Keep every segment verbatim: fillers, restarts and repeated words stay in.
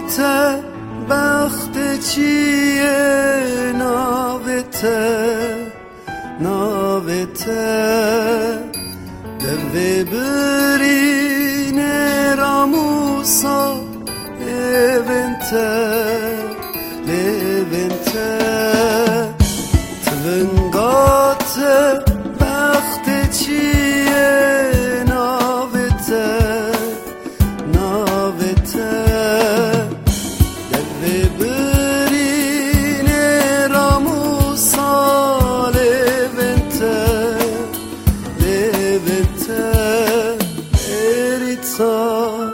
te بخت چیه ناوته ناوته دوی برینه راموسا لونته لونته تونگاته بخت چیه ناوته ناوته دوی برینه راموسا لونته لونته بریتان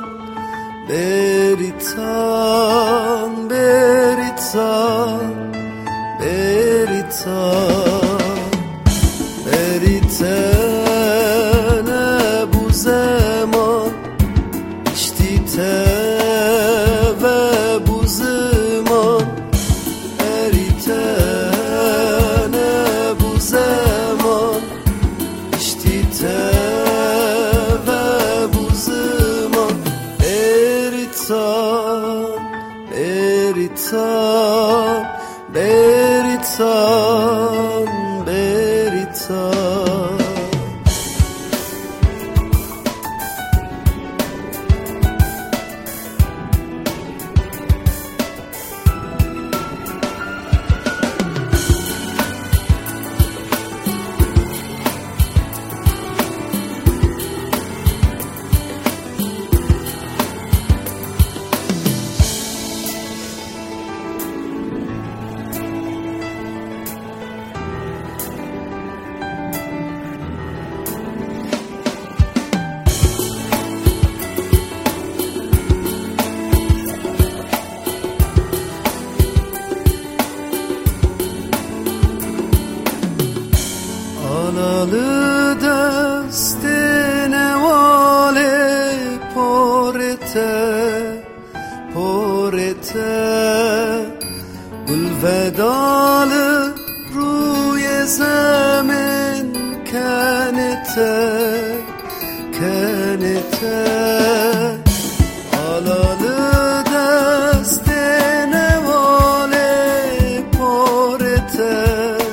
بریتان بریتان بریتان بریتان bu zaman içtite ve bu zaman beritan bu zaman içtite ve bu zaman beritan beritan beritan beritan Alalı destine vale porete porete gül vedalı ruye zemin kanete kanete alalı destine vale porete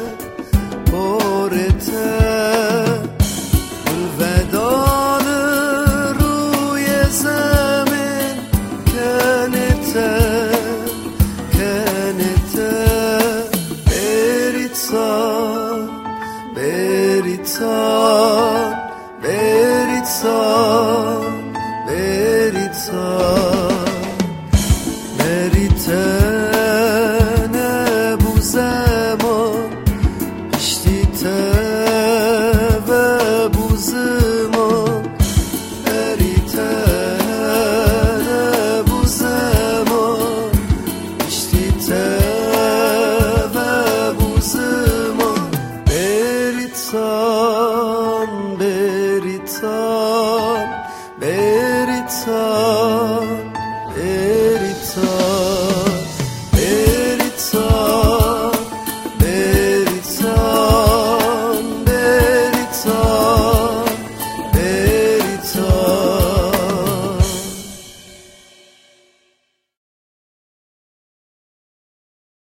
Beritan, beritan, beritan, beritan bu zaman içtite ve bu zaman beritan bu zaman içtite ve bu zaman beritan beritan beritan